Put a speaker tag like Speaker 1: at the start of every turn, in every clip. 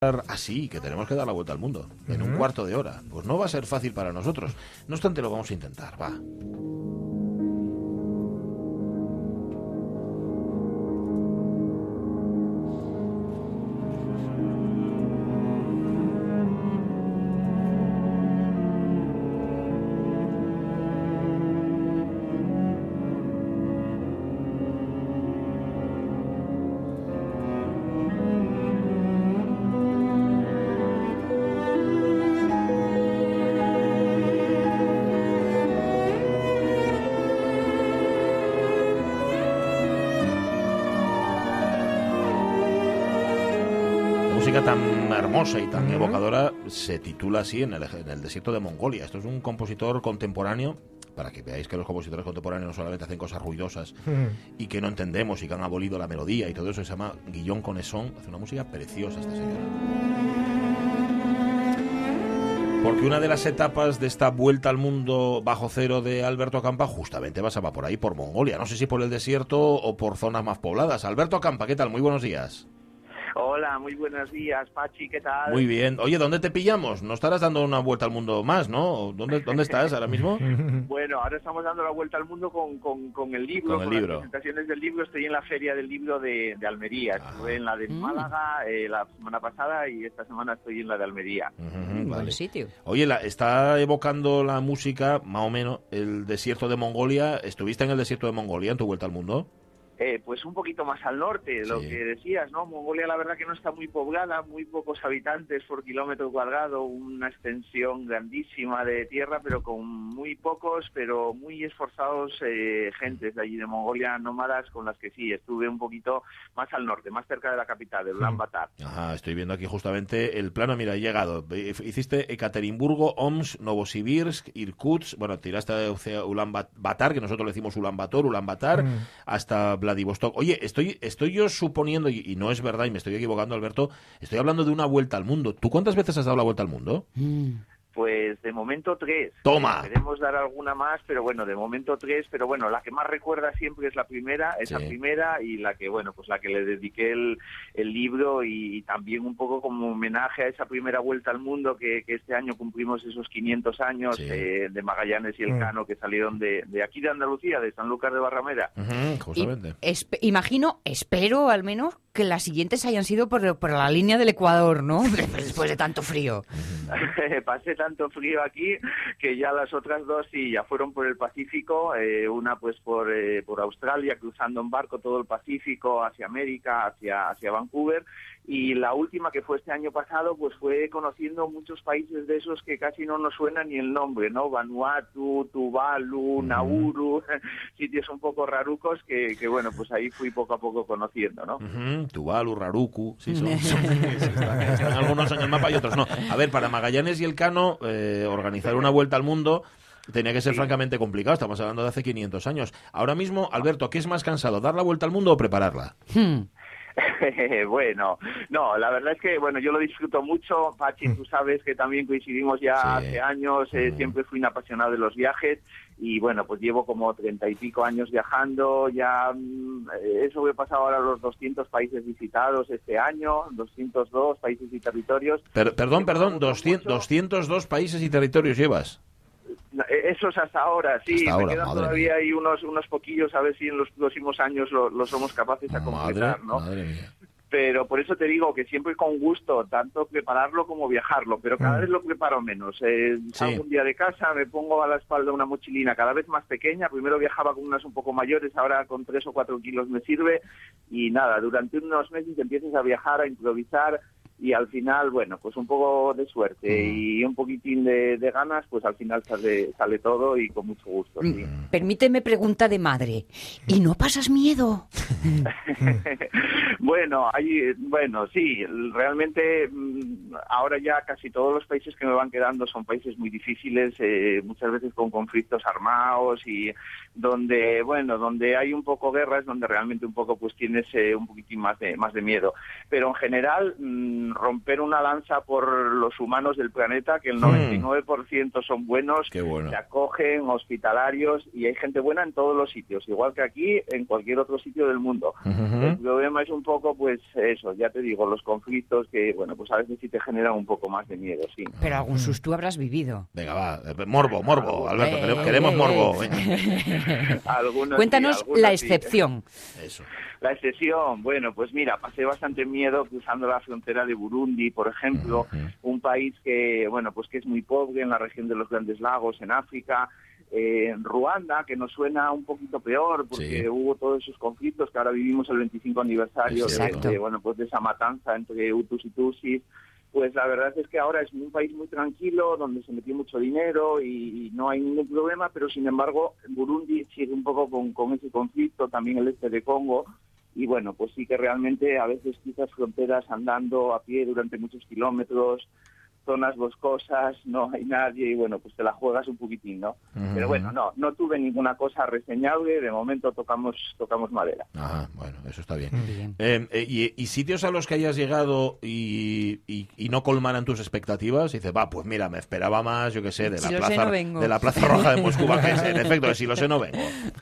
Speaker 1: así, que tenemos que dar la vuelta al mundo en un cuarto de hora. Pues no va a ser fácil para nosotros. No obstante, lo vamos a intentar, va. Música tan hermosa y tan evocadora se titula así en el desierto de Mongolia. Esto es un compositor contemporáneo, para que veáis que los compositores contemporáneos no solamente hacen cosas ruidosas y que no entendemos y que han abolido la melodía y todo eso. Se llama Guillaume Connesson. Hace una música preciosa esta señora. Porque una de las etapas de esta vuelta al mundo bajo cero de Alberto Campa justamente pasaba por ahí, por Mongolia. No sé si por el desierto o por zonas más pobladas. Alberto Campa, ¿qué tal? Muy buenos días.
Speaker 2: Hola, muy buenos días, Pachi, ¿qué tal?
Speaker 1: Muy bien. Oye, ¿dónde te pillamos? No estarás dando una vuelta al mundo más, ¿no? ¿Dónde estás ahora mismo?
Speaker 2: Bueno, ahora estamos dando la vuelta al mundo con el libro,
Speaker 1: con
Speaker 2: las presentaciones del libro. Estoy en la Feria del Libro de Almería. Estuve en la de Málaga la semana pasada y esta semana estoy en la de Almería.
Speaker 1: Vale.
Speaker 3: Buen sitio.
Speaker 1: Oye, está evocando la música, más o menos, el desierto de Mongolia. ¿Estuviste en el desierto de Mongolia en tu vuelta al mundo?
Speaker 2: Pues un poquito más al norte, lo que decías, ¿no? Mongolia la verdad que no está muy poblada, muy pocos habitantes por kilómetro cuadrado, una extensión grandísima de tierra, pero con muy pocos, pero muy esforzados gentes de allí de Mongolia, nómadas, con las que sí, estuve un poquito más al norte, más cerca de la capital, de Ulan Bator.
Speaker 1: Ajá, estoy viendo aquí justamente el plano, mira, he llegado. Hiciste Ekaterimburgo, Omsk, Novosibirsk, Irkutsk, bueno, tiraste a Ulan Bator, que nosotros le decimos Ulan Bator, hasta Vladivostok. Oye, estoy yo suponiendo, y no es verdad, y me estoy equivocando, Alberto, estoy hablando de una vuelta al mundo. ¿Tú cuántas veces has dado la vuelta al mundo?
Speaker 2: Pues de momento 3.
Speaker 1: ¡Toma!
Speaker 2: Queremos dar alguna más, pero bueno, de momento 3, pero bueno, la que más recuerda siempre es la primera, primera, y la que, bueno, pues la que le dediqué el libro y también un poco como homenaje a esa primera vuelta al mundo que este año cumplimos esos 500 años de Magallanes y Elcano, que salieron de aquí de Andalucía, de Sanlúcar de Barrameda.
Speaker 1: Justamente.
Speaker 3: Espero al menos que las siguientes hayan sido por la línea del Ecuador, ¿no? Después de tanto frío.
Speaker 2: Pasé tanto frío aquí que ya las otras dos sí ya fueron por el Pacífico, una pues por Australia, cruzando en barco todo el Pacífico hacia América, hacia Vancouver, y la última, que fue este año pasado, pues fue conociendo muchos países de esos que casi no nos suena ni el nombre, ¿no? Vanuatu, Tuvalu, Nauru, sitios un poco rarucos que bueno, pues ahí fui poco a poco conociendo, ¿no?
Speaker 1: Tuvalu, Raruku, sí, están algunos en el mapa y otros no. A ver, para Magallanes y Elcano, organizar una vuelta al mundo tenía que ser francamente complicado. Estamos hablando de hace 500 años. Ahora mismo, Alberto, ¿qué es más cansado, dar la vuelta al mundo o prepararla?
Speaker 2: Bueno, no, la verdad es que, bueno, yo lo disfruto mucho. Pachi, tú sabes que también coincidimos ya hace años, siempre fui un apasionado de los viajes y, bueno, pues llevo como 30 y pico años viajando, ya he sobrepasado ahora los 200 países visitados este año, 202 países y territorios.
Speaker 1: Perdón, 202 países y territorios llevas.
Speaker 2: Eso es hasta ahora, sí.
Speaker 1: Hasta ahora,
Speaker 2: me quedan todavía ahí unos poquillos, a ver si en los próximos años lo somos capaces a completar, ¿no?
Speaker 1: Madre mía.
Speaker 2: Pero por eso te digo que siempre con gusto, tanto prepararlo como viajarlo, pero cada vez lo preparo menos. Salgo un día de casa, me pongo a la espalda una mochilina cada vez más pequeña. Primero viajaba con unas un poco mayores, ahora con 3 o 4 kilos me sirve. Y nada, durante unos meses empiezas a viajar, a improvisar. Y al final, bueno, pues un poco de suerte y un poquitín de ganas, pues al final sale todo y con mucho gusto. Sí.
Speaker 3: Permíteme pregunta de madre. ¿Y no pasas miedo?
Speaker 2: Bueno, sí, realmente ahora ya casi todos los países que me van quedando son países muy difíciles, muchas veces con conflictos armados y donde hay un poco guerras, donde realmente un poco pues tienes un poquitín más de miedo. Pero en general, romper una lanza por los humanos del planeta, que el 99% son buenos, se acogen, hospitalarios, y hay gente buena en todos los sitios, igual que aquí, en cualquier otro sitio del mundo. El problema es un poco, pues eso, ya te digo, los conflictos que, bueno, pues a veces sí te generan un poco más de miedo, sí.
Speaker 3: Pero algún susto habrás vivido.
Speaker 1: Venga, va, morbo, Alberto, queremos morbo.
Speaker 3: Cuéntanos
Speaker 2: sí,
Speaker 3: la excepción.
Speaker 1: Eso.
Speaker 2: La excepción, bueno, pues mira, pasé bastante miedo cruzando la frontera de Burundi, por ejemplo, un país que, bueno, pues que es muy pobre en la región de los Grandes Lagos, en África. Ruanda, que nos suena un poquito peor porque hubo todos esos conflictos que ahora vivimos el 25 aniversario de esa matanza entre Hutus y Tutsis. Pues la verdad es que ahora es un país muy tranquilo, donde se metió mucho dinero y no hay ningún problema, pero sin embargo Burundi sigue un poco con ese conflicto, también el este de Congo, y bueno, pues sí que realmente a veces quizás fronteras andando a pie durante muchos kilómetros, zonas boscosas, no hay nadie y bueno, pues te la juegas un poquitín, ¿no? Pero bueno, no tuve ninguna cosa reseñable, de momento tocamos madera.
Speaker 1: Ajá, bueno, eso está bien. ¿Y sitios a los que hayas llegado y no colmaran tus expectativas? Y dices, pues mira, me esperaba más, yo qué sé, de la Plaza Roja de Moscú, que en efecto, si lo sé, no vengo.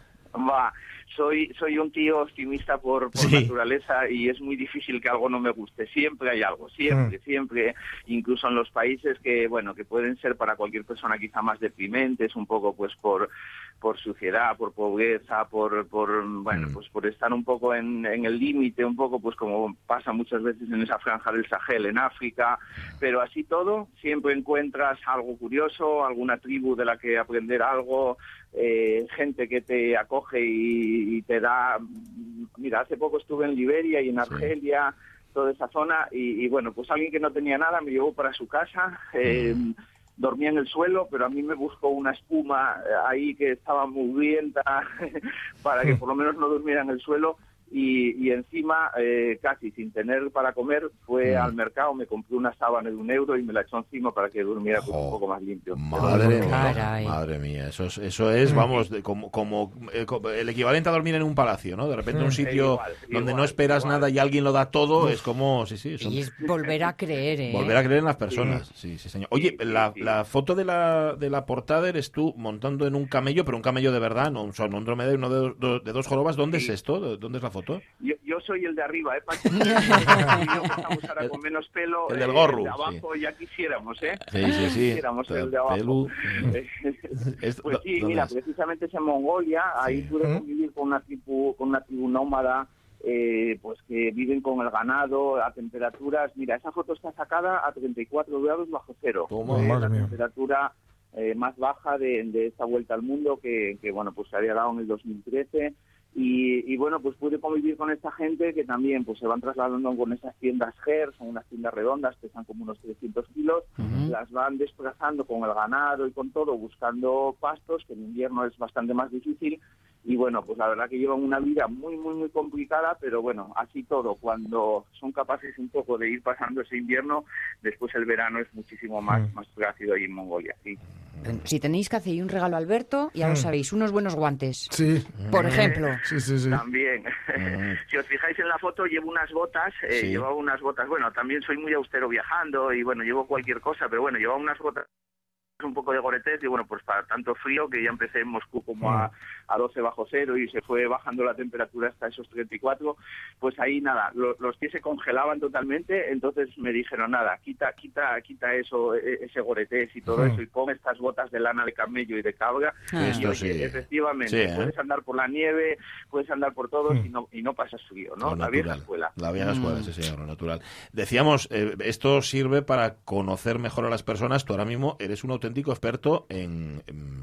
Speaker 2: Soy un tío optimista por naturaleza y es muy difícil que algo no me guste. Siempre hay algo, siempre, incluso en los países que, bueno, que pueden ser para cualquier persona quizá más deprimentes, un poco pues por suciedad, por pobreza, por estar un poco en el límite, un poco pues como pasa muchas veces en esa franja del Sahel, en África, pero así todo, siempre encuentras algo curioso, alguna tribu de la que aprender algo, gente que te acoge y te da... Mira, hace poco estuve en Liberia y en Argelia, toda esa zona, y bueno, pues alguien que no tenía nada me llevó para su casa, dormía en el suelo, pero a mí me buscó una espuma ahí que estaba mugrienta para que por lo menos no durmiera en el suelo. Y encima, casi sin tener para comer, fue al mercado, me compré una sábana de €1 y me la echó encima para que durmiera pues, un poco más limpio.
Speaker 1: Madre mía, eso es, vamos, como el equivalente a dormir en un palacio, ¿no? De repente un sitio donde no esperas nada y alguien lo da todo, es como...
Speaker 3: Y es volver a creer, ¿eh?
Speaker 1: Volver a creer en las personas, sí señor. Oye, la foto de la portada eres tú montando en un camello, pero un camello de verdad, no un dromedario, uno de dos jorobas. ¿Dónde es esto? ¿Dónde es la foto?
Speaker 2: Yo soy el de arriba, Pachi. Estamos ahora con menos pelo.
Speaker 1: El del gorro.
Speaker 2: El de abajo ya quisiéramos, ¿eh?
Speaker 1: Sí.
Speaker 2: Quisiéramos el de abajo. Pues sí, mira, precisamente es en Mongolia. Ahí pude convivir con una tribu nómada, pues que viven con el ganado a temperaturas. Mira, esa foto está sacada a 34 grados bajo cero. La temperatura más baja de esta vuelta al mundo que bueno, pues se había dado en el 2013. Y bueno, pues pude convivir con esta gente que también pues se van trasladando con esas tiendas GER, son unas tiendas redondas, pesan como unos 300 kilos, las van desplazando con el ganado y con todo, buscando pastos, que en invierno es bastante más difícil. Y bueno, pues la verdad que llevan una vida muy, muy, muy complicada, pero bueno, así todo, cuando son capaces un poco de ir pasando ese invierno, después el verano es muchísimo más plácido ahí en Mongolia, sí.
Speaker 3: Si tenéis que hacer un regalo a Alberto, ya lo sabéis, unos buenos guantes.
Speaker 4: Sí.
Speaker 3: Por ejemplo.
Speaker 4: Sí.
Speaker 2: También. Si os fijáis en la foto, llevo unas botas, llevaba unas botas, bueno, también soy muy austero viajando y bueno, llevo cualquier cosa, pero bueno, llevaba unas botas un poco de Gore-Tex y bueno, pues para tanto frío que ya empecé en Moscú como a 12 bajo cero y se fue bajando la temperatura hasta esos 34, pues ahí nada, los pies se congelaban totalmente, entonces me dijeron nada, quita eso, ese Gore-Tex y todo eso y pon estas botas de lana de camello y de cabra y oye, efectivamente, puedes andar por la nieve, puedes andar por todo y no pasas frío, ¿no? La vieja escuela.
Speaker 1: La vieja escuela, sí señor, lo natural. Decíamos, esto sirve para conocer mejor a las personas. Tú ahora mismo eres un auténtico experto en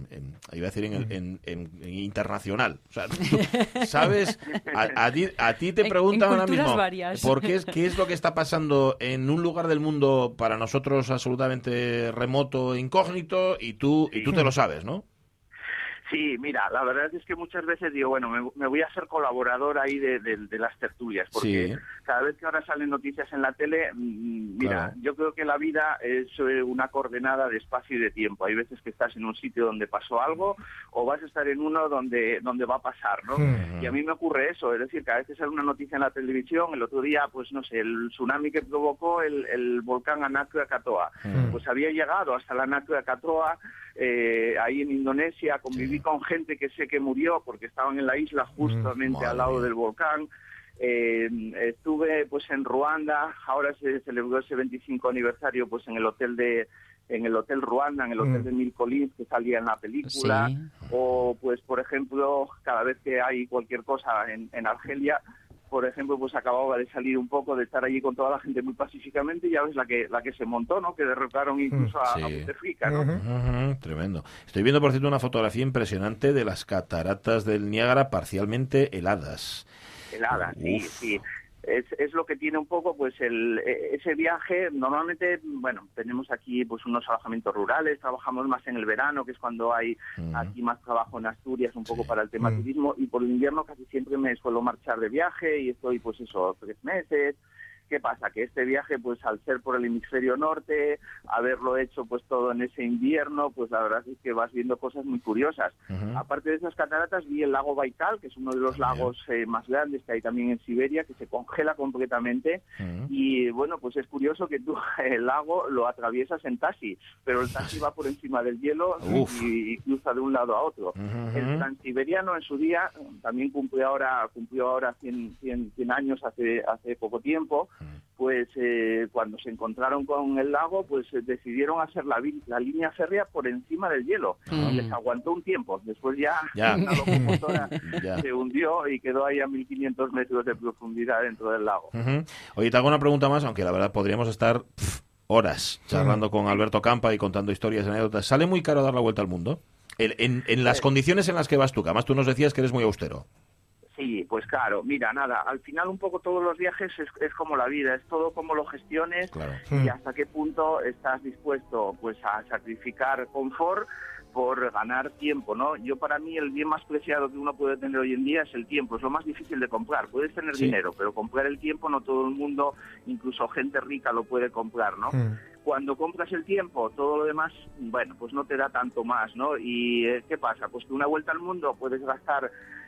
Speaker 1: internacional. O sea, ¿sabes? A ti te preguntan ahora mismo qué es lo que está pasando en un lugar del mundo para nosotros absolutamente remoto, incógnito, y tú te lo sabes, ¿no?
Speaker 2: Sí, mira, la verdad es que muchas veces digo, bueno, me voy a ser colaborador ahí de las tertulias, porque
Speaker 1: Sí.
Speaker 2: cada vez que ahora salen noticias en la tele, mira,
Speaker 1: Claro.
Speaker 2: yo creo que la vida es una coordenada de espacio y de tiempo. Hay veces que estás en un sitio donde pasó algo o vas a estar en uno donde va a pasar, ¿no? Y a mí me ocurre eso, es decir, cada vez que sale una noticia en la televisión, el otro día, pues no sé, el tsunami que provocó el volcán Anak Krakatoa, pues había llegado hasta la Anak Krakatoa, ahí en Indonesia, conviví con gente que sé que murió porque estaban en la isla justamente al lado del volcán. Estuve pues en Ruanda, ahora se celebró ese 25 aniversario pues en el hotel Ruanda, en el hotel de Mil Collins que salía en la película,
Speaker 3: Sí.
Speaker 2: o pues por ejemplo cada vez que hay cualquier cosa en Argelia, por ejemplo, pues acababa de salir un poco de estar allí con toda la gente muy pacíficamente, y ya ves la que se montó, ¿no? Que derrotaron incluso a Bouteflika, ¿no?
Speaker 1: Tremendo. Estoy viendo, por cierto, una fotografía impresionante de las cataratas del Niágara parcialmente heladas.
Speaker 2: Helada, sí,
Speaker 1: Uf.
Speaker 2: sí. Es lo que tiene un poco pues ese viaje. Normalmente, bueno, tenemos aquí pues unos alojamientos rurales, trabajamos más en el verano, que es cuando hay aquí más trabajo en Asturias, un poco para el tema turismo, y por el invierno casi siempre me suelo marchar de viaje y estoy pues eso, 3 meses. ¿Qué pasa? Que este viaje, pues al ser por el hemisferio norte, haberlo hecho pues todo en ese invierno, pues la verdad es que vas viendo cosas muy curiosas. Aparte de esas cataratas, vi el lago Baikal, que es uno de los lagos más grandes que hay también en Siberia, que se congela completamente. Y bueno, pues es curioso que tú el lago lo atraviesas en taxi, pero el taxi va por encima del hielo y cruza de un lado a otro. El transiberiano en su día también cumplió ahora 100 años hace poco tiempo. Pues cuando se encontraron con el lago, pues decidieron hacer la línea férrea por encima del hielo. Y les aguantó un tiempo. Después ya. La locomotora se hundió y quedó ahí a 1.500 metros de profundidad dentro del lago.
Speaker 1: Oye, te hago una pregunta más, aunque la verdad podríamos estar horas charlando con Alberto Campa y contando historias y anécdotas. ¿Sale muy caro dar la vuelta al mundo? En las condiciones en las que vas tú, que además tú nos decías que eres muy austero.
Speaker 2: Sí, pues claro, mira, nada, al final un poco todos los viajes es como la vida, es todo como lo gestiones y hasta qué punto estás dispuesto pues a sacrificar confort por ganar tiempo, ¿no? Yo, para mí, el bien más preciado que uno puede tener hoy en día es el tiempo, es lo más difícil de comprar. Puedes tener dinero, pero comprar el tiempo no todo el mundo, incluso gente rica, lo puede comprar, ¿no? Cuando compras el tiempo, todo lo demás, bueno, pues no te da tanto más, ¿no? Y ¿qué pasa? Pues que una vuelta al mundo puedes gastar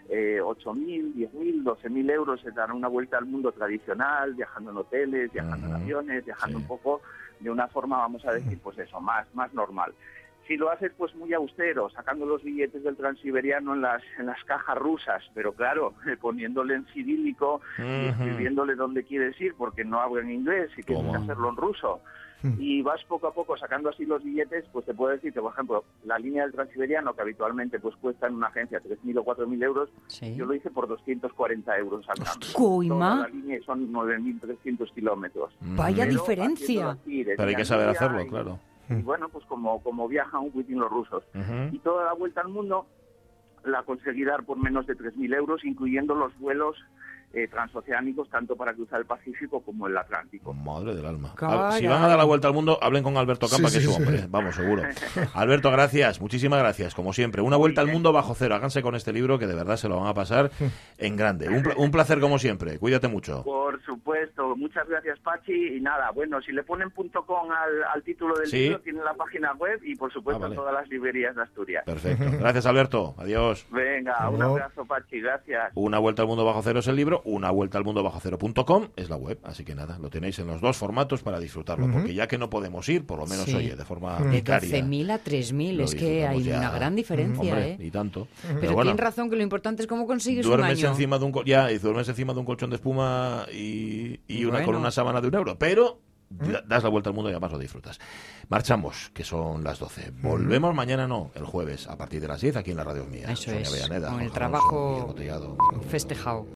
Speaker 2: 8.000, 10.000, 12.000 euros en dar una vuelta al mundo tradicional, viajando en hoteles, viajando en aviones, viajando un poco de una forma, vamos a decir, pues eso, más normal. Si lo haces pues muy austero, sacando los billetes del transiberiano en las cajas rusas, pero claro, poniéndole en cirílico y escribiéndole dónde quieres ir, porque no hablo en inglés y tienes que hacerlo en ruso. Y vas poco a poco sacando así los billetes, pues te puedo decir que, por ejemplo, la línea del transiberiano, que habitualmente pues cuesta en una agencia 3.000 o 4.000 euros, yo lo hice por 240 euros al cambio. Toda la línea son 9.300 kilómetros.
Speaker 3: Vaya diferencia.
Speaker 1: Pero hay que saber hacerlo, claro.
Speaker 2: Y bueno, pues como viajan un poquitín los rusos. Y toda la vuelta al mundo la conseguí dar por menos de 3.000 euros, incluyendo los vuelos transoceánicos, tanto para cruzar el Pacífico como el Atlántico.
Speaker 1: Madre del alma. Si van a dar la vuelta al mundo, hablen con Alberto Campa, que es su hombre. Vamos, seguro. Alberto, gracias, muchísimas gracias, como siempre. Una vuelta al mundo bajo cero. Háganse con este libro, que de verdad se lo van a pasar en grande. Un placer, como siempre. Cuídate mucho.
Speaker 2: Por supuesto. Muchas gracias, Pachi. Y nada, bueno, si le ponen .com al título del libro, tienen la página web y, por supuesto, todas las librerías de Asturias.
Speaker 1: Perfecto. Gracias, Alberto. Adiós.
Speaker 2: Venga, un abrazo, Pachi. Gracias.
Speaker 1: Una vuelta al mundo bajo cero es el libro. Una vuelta al mundo bajo cero.com es la web. Así que nada, lo tenéis en los dos formatos para disfrutarlo. Porque ya que no podemos ir, por lo menos, oye, de forma vicaria.
Speaker 3: De 12.000 a 3.000, es que hay una gran diferencia,
Speaker 1: hombre, y tanto.
Speaker 3: Pero bueno, tienes razón, que lo importante es cómo consigues
Speaker 1: duermes
Speaker 3: un año.
Speaker 1: Encima de un duermes encima de un colchón de espuma y con una sábana de €1. Pero das la vuelta al mundo y además lo disfrutas. Marchamos, que son las 12. Volvemos mañana, el jueves, a partir de las 10, aquí en la Radio Mía.
Speaker 3: Eso
Speaker 1: Sonia
Speaker 3: es,
Speaker 1: Avellaneda,
Speaker 3: con el
Speaker 1: Jorge
Speaker 3: trabajo
Speaker 1: Alonso, Miguel Botellado.
Speaker 3: festejado.